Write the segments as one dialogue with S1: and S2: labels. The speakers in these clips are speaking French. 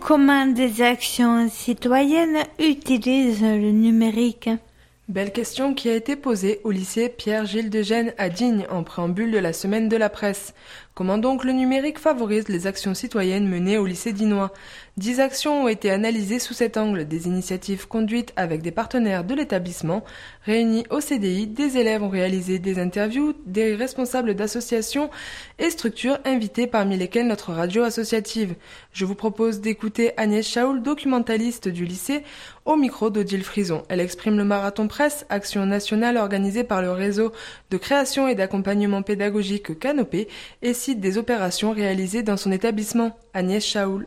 S1: Comment des actions citoyennes utilisent le numérique ?
S2: Belle question qui a été posée au lycée Pierre-Gilles de Gênes à Digne en préambule de la semaine de la presse. Comment donc le numérique favorise les actions citoyennes menées au lycée dinois ? 10 actions ont été analysées sous cet angle, des initiatives conduites avec des partenaires de l'établissement. Réunis au CDI, des élèves ont réalisé des interviews, des responsables d'associations et structures invités parmi lesquelles notre radio associative. Je vous propose d'écouter Agnès Chaoul, documentaliste du lycée, au micro d'Odile Frison. Elle exprime le marathon presse, action nationale organisée par le réseau de création et d'accompagnement pédagogique Canopé, et cite des opérations réalisées dans son établissement. Agnès Chaoul.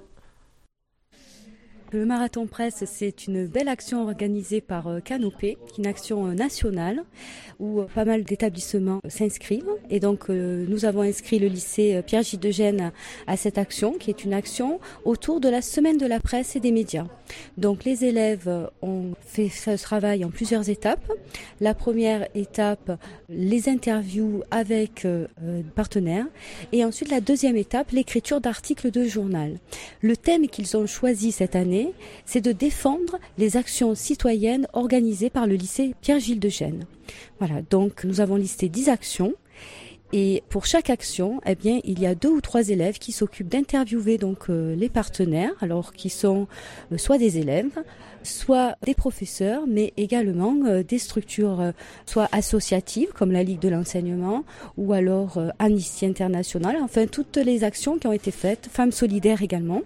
S3: Le marathon presse, c'est une belle action organisée par Canopé, une action nationale où pas mal d'établissements s'inscrivent. Et donc nous avons inscrit le lycée Pierre-Gilles de Gênes à cette action, qui est une action autour de la semaine de la presse et des médias. Donc les élèves ont fait ce travail en plusieurs étapes. La première étape, les interviews avec partenaires. Et ensuite la deuxième étape, l'écriture d'articles de journal. Le thème qu'ils ont choisi cette année, c'est de défendre les actions citoyennes organisées par le lycée Pierre-Gilles de Gênes. Voilà, donc nous avons listé 10 actions. Et pour chaque action, eh bien, il y a 2 ou 3 élèves qui s'occupent d'interviewer donc les partenaires, alors qui sont soit des élèves, soit des professeurs, mais également des structures soit associatives comme la Ligue de l'enseignement ou alors Amnesty International, enfin toutes les actions qui ont été faites, Femmes solidaires également.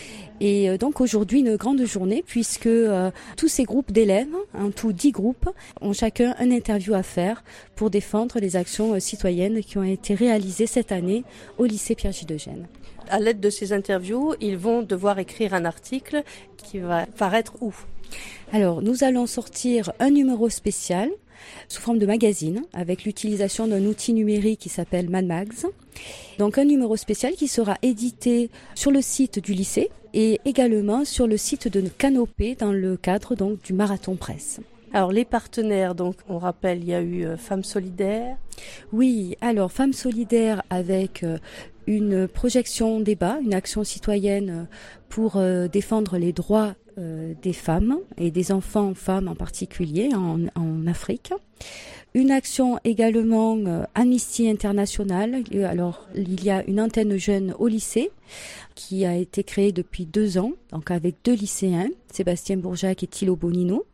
S3: Et donc aujourd'hui une grande journée puisque tous ces groupes d'élèves, en tout 10 groupes, ont chacun une interview à faire pour défendre les actions citoyennes qui ont été réalisées cette année au lycée Pierre-Gilles de Gênes.
S4: À l'aide de ces interviews, ils vont devoir écrire un article qui va paraître où ?
S3: Alors nous allons sortir un numéro spécial sous forme de magazine avec l'utilisation d'un outil numérique qui s'appelle MadMags. Donc un numéro spécial qui sera édité sur le site du lycée et également sur le site de Canopé dans le cadre donc du marathon presse.
S4: Alors les partenaires, donc on rappelle, il y a eu Femmes solidaires.
S3: Oui, alors Femmes solidaires avec une projection débat, une action citoyenne pour défendre les droits des femmes et des enfants femmes en particulier en Afrique. Une action également Amnesty International. Alors il y a une antenne jeune au lycée qui a été créée depuis 2 ans, donc avec 2 lycéens, Sébastien Bourjac et Thilo Bonino.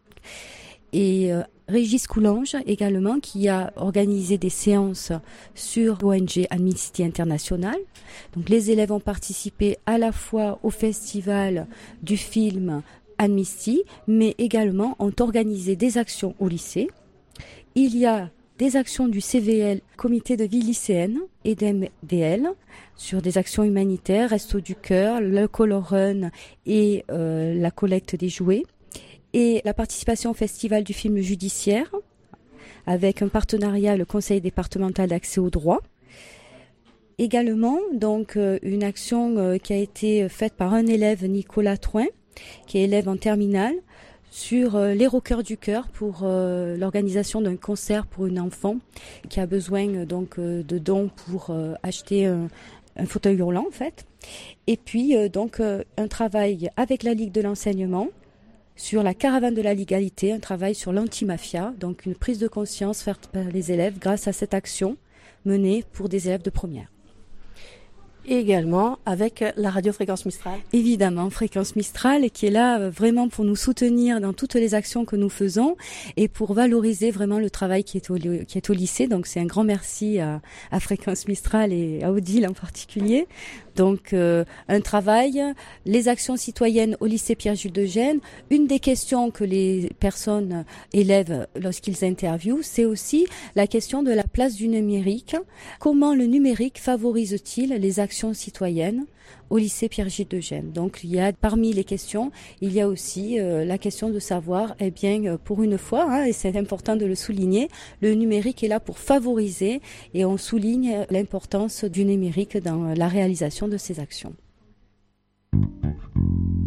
S3: Et Régis Coulange également qui a organisé des séances sur l'ONG Amnesty International. Donc les élèves ont participé à la fois au festival du film Amnesty, mais également ont organisé des actions au lycée. Il y a des actions du CVL, Comité de vie lycéenne, et d'MDL, sur des actions humanitaires, Resto du Cœur, le Color Run et la collecte des jouets. Et la participation au festival du film judiciaire, avec un partenariat, le Conseil départemental d'accès aux droits. Également, donc, une action qui a été faite par un élève, Nicolas Trouin, qui est élève en terminale, sur les Rockeurs du Cœur pour l'organisation d'un concert pour une enfant qui a besoin donc de dons pour acheter un fauteuil roulant en fait. Et puis donc un travail avec la Ligue de l'enseignement sur la caravane de la légalité, un travail sur l'antimafia, donc une prise de conscience faite par les élèves grâce à cette action menée pour des élèves de première.
S4: Et également avec la radio Fréquence Mistral.
S3: Évidemment, Fréquence Mistral qui est là vraiment pour nous soutenir dans toutes les actions que nous faisons et pour valoriser vraiment le travail qui est au lycée. Donc c'est un grand merci à Fréquence Mistral et à Odile en particulier. Donc un travail, les actions citoyennes au lycée Pierre-Gilles de Gênes. Une des questions que les personnes élèves lorsqu'ils interviewent, c'est aussi la question de la place du numérique. Comment le numérique favorise-t-il les actions citoyennes au lycée Pierre-Gilles de Gênes? Donc il y a parmi les questions, il y a aussi la question de savoir, eh bien pour une fois, et c'est important de le souligner, le numérique est là pour favoriser et on souligne l'importance du numérique dans la réalisation de ces actions.